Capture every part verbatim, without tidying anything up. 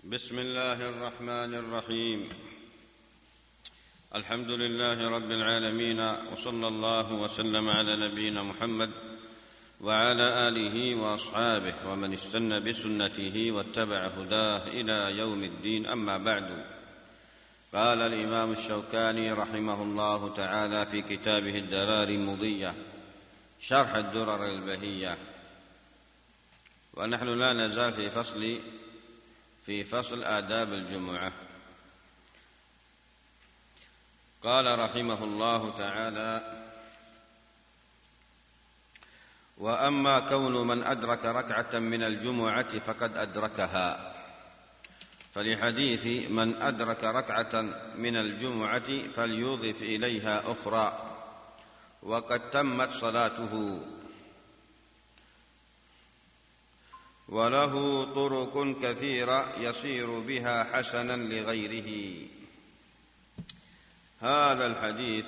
بسم الله الرحمن الرحيم. الحمد لله رب العالمين، وصلى الله وسلم على نبينا محمد وعلى آله وأصحابه ومن استنى بسنته واتبع هداه إلى يوم الدين. أما بعد، قال الإمام الشوكاني رحمه الله تعالى في كتابه الدرار المضية شرح الدرر البهية، ونحن لا نزال في فصل في فصل آداب الجمعة. قال رحمه الله تعالى: وأما كون من أدرك ركعة من الجمعة فقد أدركها، فلحديث من أدرك ركعة من الجمعة فليضف إليها أخرى وقد تمت صلاته، وله طرق كثيرة يصير بها حسنا لغيره. هذا الحديث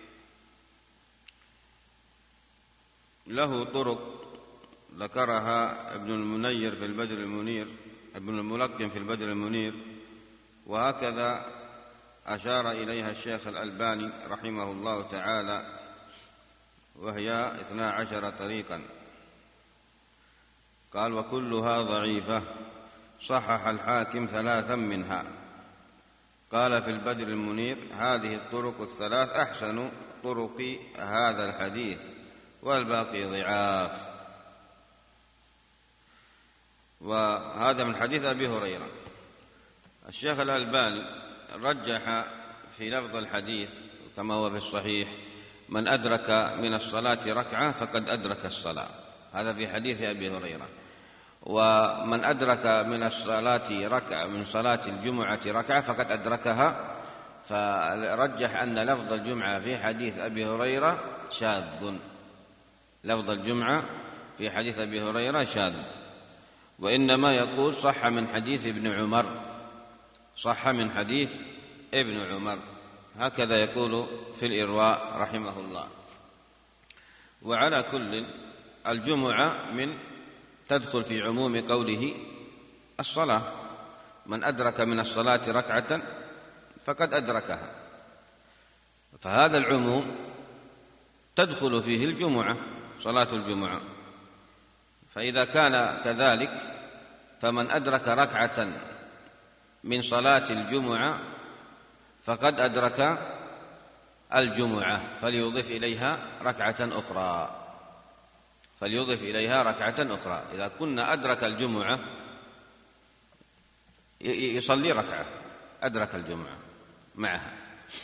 له طرق ذكرها ابن المنير في البدر المنير ابن الملقن في البدر المنير، وهكذا أشار إليها الشيخ الألباني رحمه الله تعالى، وهي اثنا عشر طريقا. قال: وكلها ضعيفة، صحح الحاكم ثلاثا منها. قال في البدر المنير: هذه الطرق الثلاث أحسن طرق هذا الحديث، والباقي ضعاف. وهذا من حديث أبي هريرة. الشيخ الألباني رجح في لفظ الحديث كما هو في الصحيح: من أدرك من الصلاة ركعة فقد أدرك الصلاة. هذا في حديث أبي هريرة. ومن أدرك من الصلاة ركعة من صلاة الجمعة ركعة فقد أدركها، فرجح أن لفظ الجمعة في حديث أبي هريرة شاذ. لفظ الجمعة في حديث أبي هريرة شاذ، وإنما يقول صح من حديث ابن عمر، صح من حديث ابن عمر، هكذا يقول في الإرواء رحمه الله. وعلى كل، الجمعة من تدخل في عموم قوله الصلاة. من أدرك من الصلاة ركعة فقد أدركها، فهذا العموم تدخل فيه الجمعة، صلاة الجمعة. فإذا كان كذلك فمن أدرك ركعة من صلاة الجمعة فقد أدرك الجمعة، فليضيف إليها ركعة أخرى فليضيف إليها ركعة أخرى. إذا كنا أدرك الجمعة يصلي ركعة، أدرك الجمعة معها.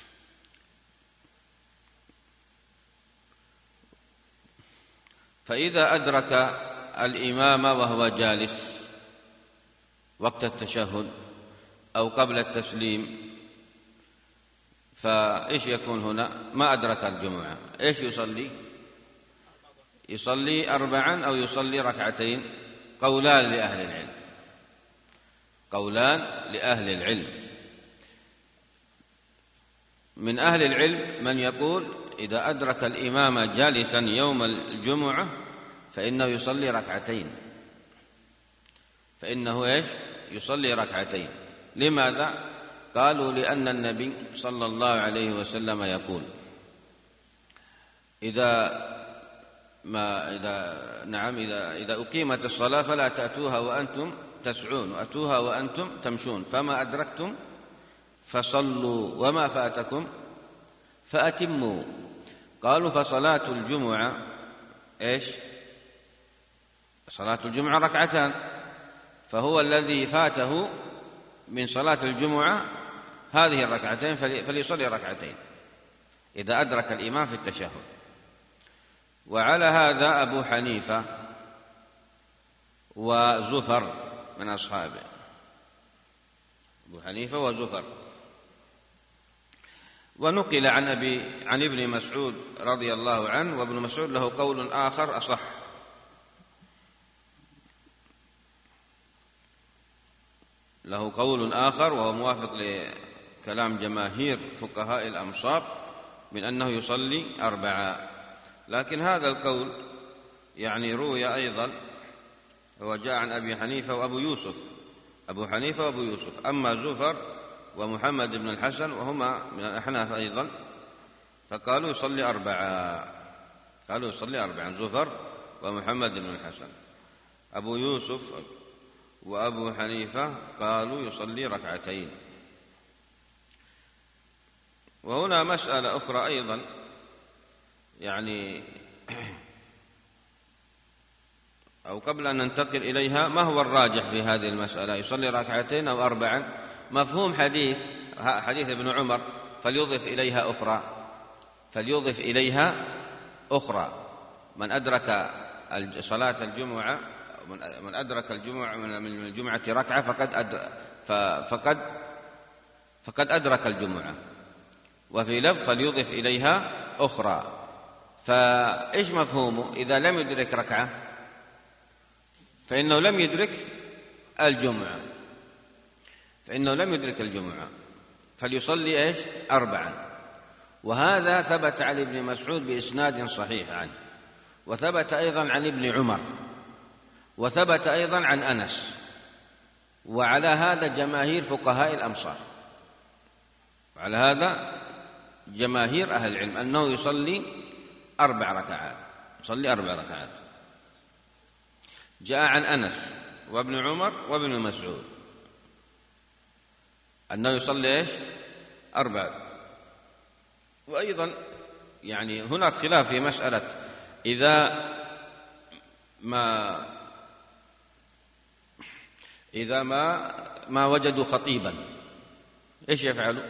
فإذا أدرك الإمام وهو جالس وقت التشهد أو قبل التسليم، فإيش يكون هنا؟ ما أدرك الجمعة، إيش يصلي؟ يصلي أربعا أو يصلي ركعتين. قولان لأهل العلم قولان لأهل العلم من أهل العلم من يقول إذا أدرك الإمام جالسا يوم الجمعة فإنه يصلي ركعتين فإنه إيش؟ يصلي ركعتين. لماذا؟ قالوا: لأن النبي صلى الله عليه وسلم يقول: إذا ما إذا نعم إذا إذا أقيمت الصلاة فلا تأتوها وأنتم تسعون، وأتوها وأنتم تمشون، فما أدركتم فصلوا وما فاتكم فأتموا. قالوا: فصلاة الجمعة إيش؟ صلاة الجمعة ركعتان، فهو الذي فاته من صلاة الجمعة هذه الركعتين فليصلي ركعتين إذا أدرك الإمام في التشهد. وعلى هذا أبو حنيفة وزفر من أصحابه، أبو حنيفة وزفر. ونقل عن أبي عن ابن مسعود رضي الله عنه، وابن مسعود له قول آخر أصح، له قول آخر وهو موافق لكلام جماهير فقهاء الأمصار من أنه يصلي أربعة. لكن هذا القول يعني روي أيضا، هو جاء عن أبي حنيفة وأبو يوسف أبو حنيفة وأبو يوسف. أما زفر ومحمد بن الحسن وهما من الأحناف أيضا فقالوا يصلي أربعة، قالوا يصلي أربعا، زفر ومحمد بن الحسن. أبو يوسف وأبو حنيفة قالوا يصلي ركعتين. وهنا مسألة أخرى أيضا، يعني أو قبل أن ننتقل إليها، ما هو الراجح في هذه المسألة، يصلي ركعتين أو أربعا؟ مفهوم حديث حديث ابن عمر فليضف إليها أخرى، فليضف إليها أخرى، من أدرك صلاة الجمعة من أدرك الجمعة من الجمعة ركعة فقد أدرك فقد فقد أدرك الجمعة، وفي لفظ فليضف إليها أخرى. فإيش مفهومه؟ إذا لم يدرك ركعة فإنه لم يدرك الجمعة، فإنه لم يدرك الجمعة فليصلي إيش؟ أربعا. وهذا ثبت عن ابن مسعود بإسناد صحيح عنه، وثبت أيضا عن ابن عمر، وثبت أيضا عن أنس. وعلى هذا جماهير فقهاء الأمصار، وعلى هذا جماهير أهل العلم أنه يصلي أربع ركعات، يصلي أربع ركعات. جاء عن أنس وابن عمر وابن مسعود أنه يصلي إيش؟ أربع. وأيضا يعني هناك خلاف في مسألة إذا ما إذا ما ما وجدوا خطيبا إيش يفعلوا؟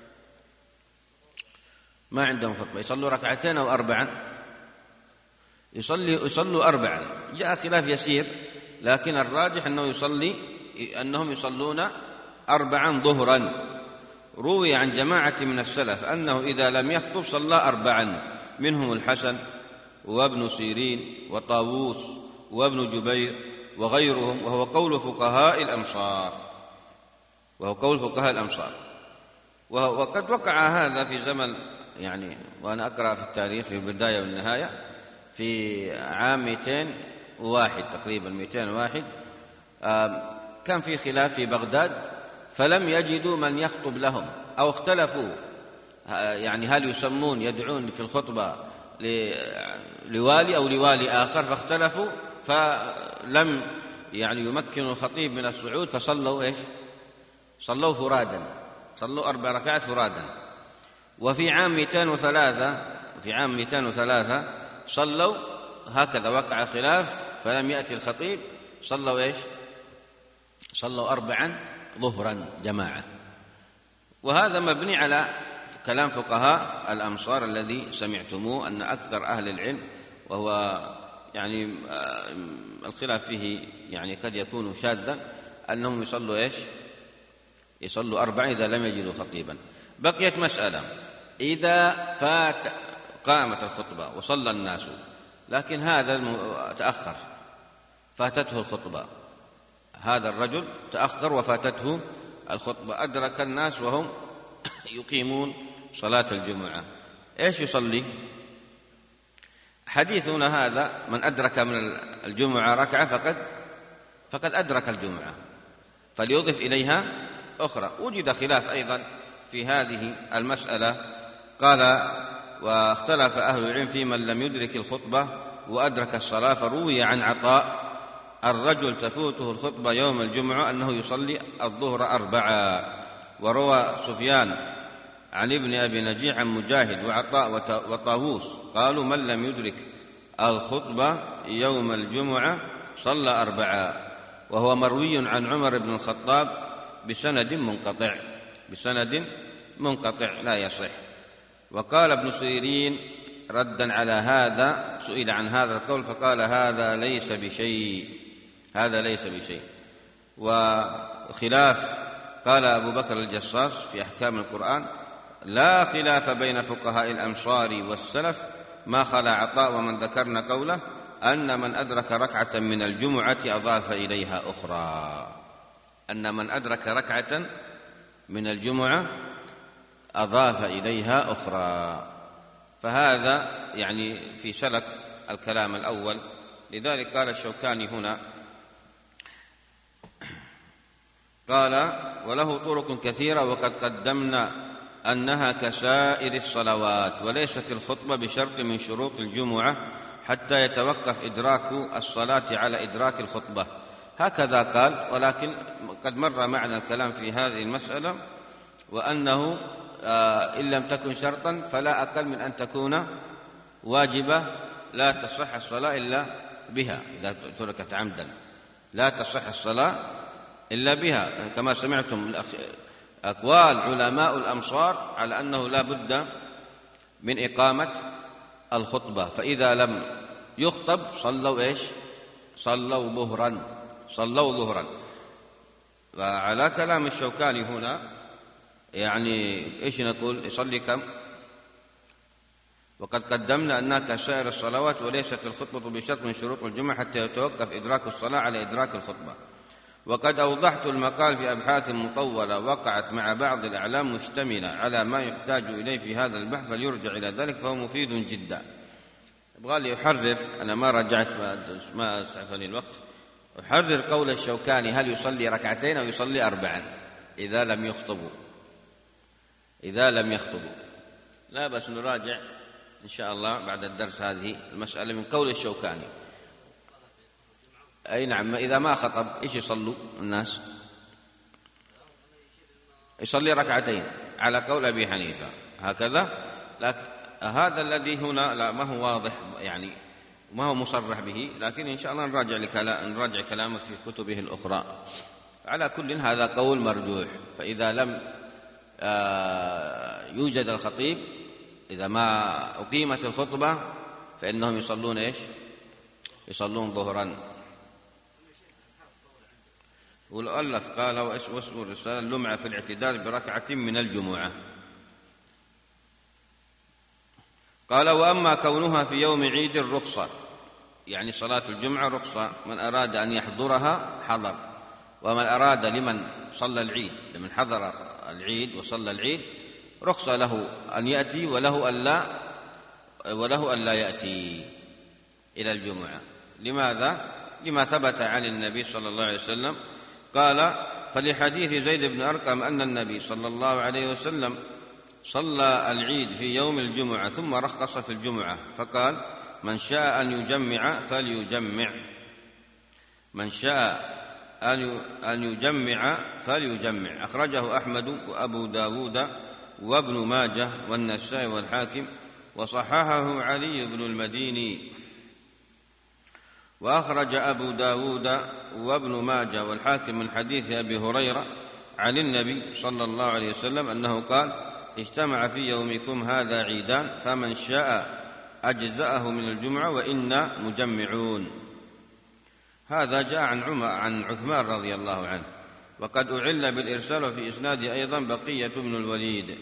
ما عندهم خطبة، يصلوا ركعتين أو أربعا؟ يصلي يصلوا أربعا. جاء خلاف يسير، لكن الراجح أنه يصلي أنهم يصلون أربعا ظهرا. روي عن جماعة من السلف أنه إذا لم يخطب صلى أربعا، منهم الحسن وابن سيرين وطاووس وابن جبير وغيرهم، وهو قول فقهاء الأمصار، وهو قول فقهاء الأمصار. وقد وقع هذا في زمن، يعني وأنا أقرأ في التاريخ في البداية والنهاية، في عام مئتين وواحد تقريبا مئتين وواحد كان في خلاف في بغداد، فلم يجدوا من يخطب لهم، أو اختلفوا يعني هل يسمون يدعون في الخطبة لوالي أو لوالي آخر، فاختلفوا فلم يعني يمكنوا الخطيب من الصعود، فصلوا إيش؟ صلوا فرادا، صلوا أربع ركعات فرادا. وفي عام مئتين وثلاثة في عام مئتين وثلاثة صلوا هكذا، وقع خلاف فلم يأتي الخطيب، صلوا إيش؟ صلوا أربعا ظهرا جماعة. وهذا مبني على كلام فقهاء الأمصار الذي سمعتموه، أن أكثر أهل العلم، وهو يعني الخلاف فيه يعني قد يكون شاذا، أنهم يصلوا إيش؟ يصلوا أربعا إذا لم يجدوا خطيبا. بقيت مسألة، إذا فات قامت الخطبة وصلى الناس، لكن هذا تأخر فاتته الخطبة، هذا الرجل تأخر وفاتته الخطبة، أدرك الناس وهم يقيمون صلاة الجمعة، إيش يصلي؟ حديثنا هذا من أدرك من الجمعة ركعة فقد فقد أدرك الجمعة، فليضف إليها أخرى. وجد خلاف أيضا في هذه المسألة، قال واختلف أهل العلم في من لم يدرك الخطبة وأدرك الصلاة، فروي عن عطاء الرجل تفوته الخطبة يوم الجمعة أنه يصلي الظهر أربعة. وروى سفيان عن ابن أبي نجيح عن مجاهد وعطاء وطاووس قالوا من لم يدرك الخطبة يوم الجمعة صلى أربعة. وهو مروي عن عمر بن الخطاب بسند منقطع بسند منقطع لا يصح. وقال ابن سيرين ردا على هذا، سئل عن هذا القول فقال هذا ليس بشيء هذا ليس بشيء. وخلاف قال أبو بكر الجصاص في أحكام القرآن لا خلاف بين فقهاء الأمصار والسلف ما خلا عطاء ومن ذكرنا قوله أن من أدرك ركعة من الجمعة أضاف إليها أخرى، أن من أدرك ركعة من الجمعة أضاف إليها أخرى. فهذا يعني في سلك الكلام الأول. لذلك قال الشوكاني هنا قال: وله طرق كثيرة، وقد قدمنا أنها كسائر الصلوات، وليست الخطبة بشرط من شروط الجمعة حتى يتوقف إدراك الصلاة على إدراك الخطبة. هكذا قال، ولكن قد مر معنا الكلام في هذه المسألة، وأنه إن لم تكن شرطا فلا أقل من أن تكون واجبة، لا تصح الصلاة إلا بها. إذا تركت عمدا لا تصح الصلاة إلا بها، كما سمعتم أقوال علماء الأمصار على أنه لا بد من إقامة الخطبة، فإذا لم يخطب صلوا إيش؟ صلوا ظهرا، صلوا ظهرا. وعلى كلام الشوكاني هنا يعني إيش نقول؟ يصلي كم؟ وقد قدمنا أنها كسائر الصلوات، وليست الخطبة بشرط من شروط الجمعة حتى يتوقف إدراك الصلاة على إدراك الخطبة. وقد أوضحت المقال في أبحاث مطولة وقعت مع بعض الأعلام مشتملة على ما يحتاج إليه في هذا البحث، فليرجع إلى ذلك فهو مفيد جدا. أبغى لي أحرر، أنا ما رجعت ما أسعفني الوقت، أحرر قول الشوكاني: هل يصلي ركعتين أو يصلي أربعا إذا لم يخطبوا؟ إذا لم يخطبوا لا بس نراجع إن شاء الله بعد الدرس هذه المسألة من قول الشوكاني. أي نعم، إذا ما خطب إيش يصلوا الناس؟ يصلي ركعتين على قول أبي حنيفة هكذا. لكن هذا الذي هنا لا ما هو واضح، يعني ما هو مصرح به، لكن إن شاء الله نراجع لكلام نراجع كلامه في كتبه الأخرى. على كل هذا قول مرجوح. فإذا لم يوجد الخطيب، إذا ما أقيمت الخطبة، فإنهم يصلون إيش؟ يصلون ظهرا. والألف قال: واسم الرسالة اللمعة في الاعتدال بركعة من الجمعة. قال: وأما كونها في يوم عيد الرخصة، يعني صلاة الجمعة رخصة، من أراد أن يحضرها حضر، ومن أراد لمن صلى العيد لمن حضر العيد وصلى العيد رخصة له أن يأتي وله ألا وله ألا يأتي إلى الجمعة. لماذا؟ لما ثبت عن النبي صلى الله عليه وسلم قال: فلحديث زيد بن أرقم أن النبي صلى الله عليه وسلم صلى العيد في يوم الجمعة ثم رخص في الجمعة فقال: من شاء أن يجمع فليجمع من شاء أن يجمع فليجمع. أخرجه أحمد وأبو داود وابن ماجه والنسائي والحاكم، وصححه علي بن المديني. وأخرج أبو داود وابن ماجه والحاكم من حديث أبي هريرة عن النبي صلى الله عليه وسلم أنه قال: اجتمع في يومكم هذا عيدان، فمن شاء أجزأه من الجمعة وإنا مجمعون. هذا جاء عن عمر عن عثمان رضي الله عنه. وقد أعل بالإرسال، وفي إسناده أيضا بقية بن الوليد.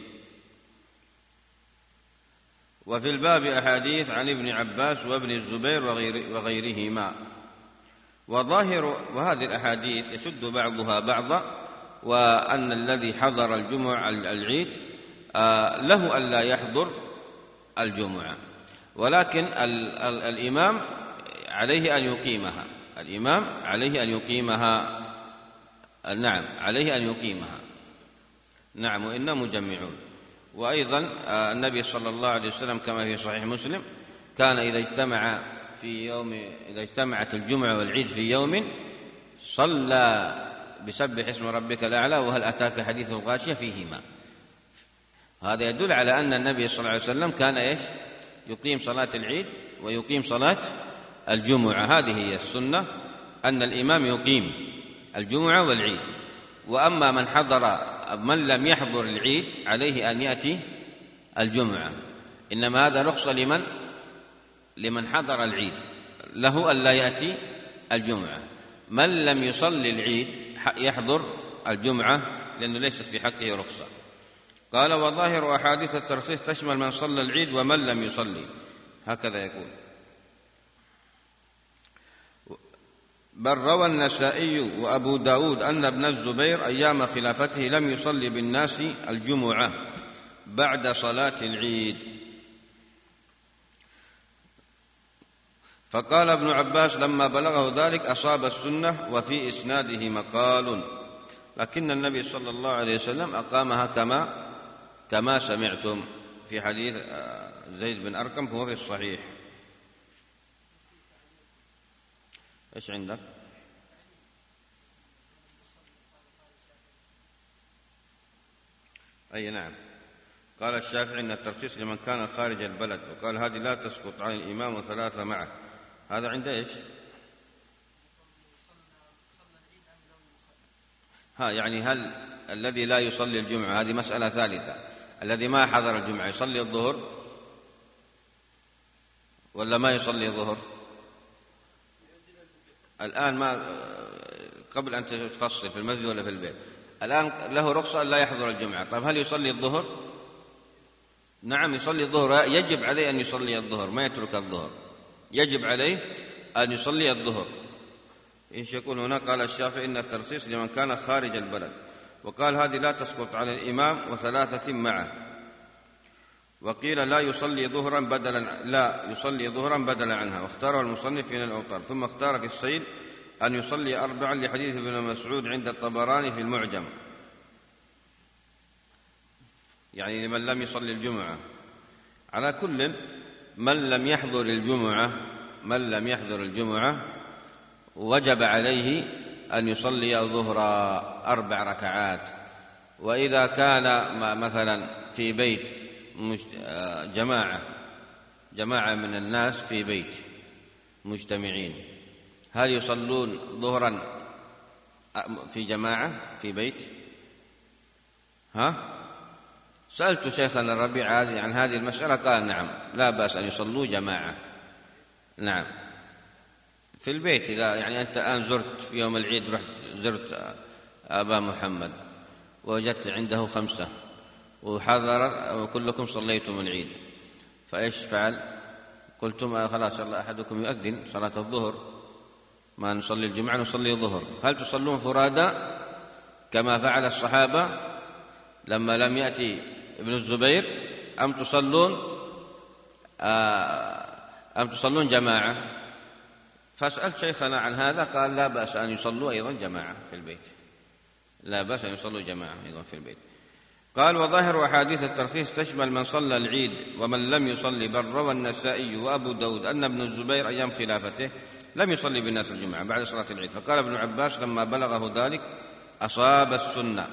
وفي الباب أحاديث عن ابن عباس وابن الزبير وغير وغيرهما. وظاهر وهذه الأحاديث يشد بعضها بعضا، وأن الذي حضر الجمعة العيد له ألا يحضر الجمعة، ولكن ال ال الإمام عليه أن يقيمها الإمام عليه أن يقيمها نعم عليه أن يقيمها نعم وإنا مجمعون. وأيضا النبي صلى الله عليه وسلم كما في صحيح مسلم كان إذا اجتمع في يوم إذا اجتمعت الجمعة والعيد في يوم صلى بسبح اسم ربك الأعلى وهل أتاك حديث الغاشية فيهما. هذا يدل على أن النبي صلى الله عليه وسلم كان إيش؟ يقيم صلاة العيد ويقيم صلاة الجمعة. هذه هي السنة، أن الإمام يقيم الجمعة والعيد. وأما من حضر من لم يحضر العيد عليه أن يأتي الجمعة، إنما هذا رخصة لمن لمن حضر العيد، له ألا يأتي الجمعة. من لم يصلي العيد يحضر الجمعة، لأنه ليست في حقه رخصة. قال: وظاهر أحاديث الترخيص تشمل من صلى العيد ومن لم يصلي، هكذا يقول. بل روى النسائي وأبو داود أن ابن الزبير أيام خلافته لم يصلي بالناس الجمعة بعد صلاة العيد. فقال ابن عباس لما بلغه ذلك: أصاب السنة وفي إسناده مقال. لكن النبي صلى الله عليه وسلم أقامها كما كما سمعتم في حديث زيد بن أرقم، فهو في الصحيح. إيش عندك؟ أي نعم. قال الشافعي إن الترخيص لمن كان خارج البلد، وقال هذه لا تسقط عن الإمام وثلاثة معه. هذا عند إيش؟ ها يعني هل الذي لا يصلي الجمعة، هذه مسألة ثالثة، الذي ما حضر الجمعة يصلي الظهر ولا ما يصلي الظهر؟ الآن ما قبل أن تفصل في المسجد ولا في البيت، الآن له رخصة أن لا يحضر الجمعة. طيب هل يصلي الظهر؟ نعم يصلي الظهر، يجب عليه أن يصلي الظهر، ما يترك الظهر، يجب عليه أن يصلي الظهر. إيش يقول هنا؟ قال الشافعي إن الترخيص لمن كان خارج البلد، وقال هذه لا تسقط على الإمام وثلاثة معه. وقيل لا يصلي ظهرا بدلا لا يصلي ظهرا بدلا عنها، واختاره المصنف من الأوطار. ثم اختار في السيل أن يصلي أربعا لحديث ابن مسعود عند الطبراني في المعجم، يعني لمن لم يصلي الجمعة. على كل من لم يحضر الجمعة من لم يحضر الجمعة وجب عليه أن يصلي الظهر أربع ركعات. وإذا كان مثلا في بيت جماعة جماعة من الناس في بيت مجتمعين، هل يصلون ظهرا في جماعة في بيت؟ ها؟ سألت شيخنا الربيع عن هذه المسألة، قال نعم لا بأس أن يصلوا جماعة. نعم في البيت. إذا يعني أنت الآن زرت في يوم العيد، رحت زرت أبا محمد ووجدت عنده خمسة وحضر وكلكم صليتم العيد، فإيش فعل؟ قلتم خلاص الله أحدكم يؤذن صلاة الظهر، ما نصلي الجمعة نصلي الظهر. هل تصلون فرادى كما فعل الصحابة لما لم يأتي ابن الزبير، أم تصلون أم تصلون جماعة؟ فسألت شيخنا عن هذا، قال لا بأس أن يصلوا أيضا جماعة في البيت، لا بأس أن يصلوا جماعة أيضا في البيت. قال وظاهر أحاديث الترخيص تشمل من صلى العيد ومن لم يصلي، بل روى النسائي وأبو داود أن ابن الزبير أيام خلافته لم يصلي بالناس الجمعة بعد صلاة العيد. فقال ابن عباس لما بلغه ذلك أصاب السنة.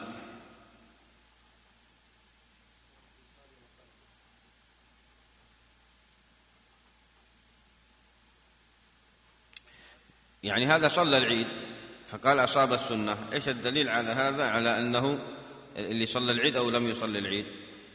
يعني هذا صلى العيد فقال أصاب السنة. إيش الدليل على هذا؟ على أنه اللي صلى العيد أو لم يصلي العيد؟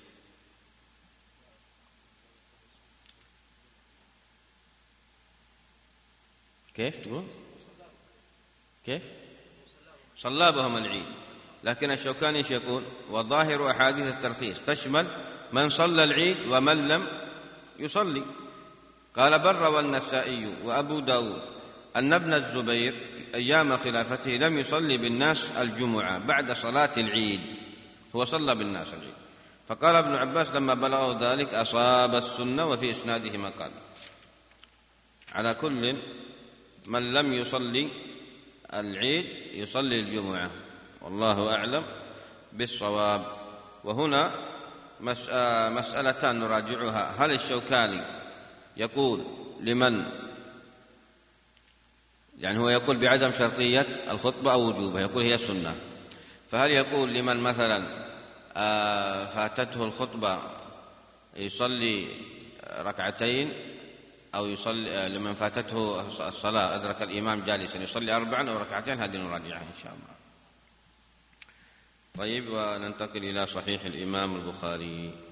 كيف تقول؟ كيف؟ صلى بهم العيد. لكن الشوكاني ايش يقول؟ وظاهر أحاديث الترخيص تشمل من صلى العيد ومن لم يصلي. قال بل روى النسائي وأبو داود أن ابن الزبير أيام خلافته لم يصلي بالناس الجمعة بعد صلاة العيد، هو صلى بالناس العيد. فقال ابن عباس لما بلغه ذلك أصاب السنة، وفي إسناده ما قال. على كل من لم يصلي العيد يصلي الجمعة، والله أعلم بالصواب. وهنا مسألتان نراجعها. هل الشوكاني يقول لمن، يعني هو يقول بعدم شرطية الخطبة أو وجوبها، يقول هي سنة، فهل يقول لمن مثلا فاتته الخطبة يصلي ركعتين، أو يصلي لمن فاتته الصلاة أدرك الإمام جالسا يصلي أربعا أو ركعتين؟ هذه نراجعها إن شاء الله. طيب وننتقل إلى صحيح الإمام البخاري.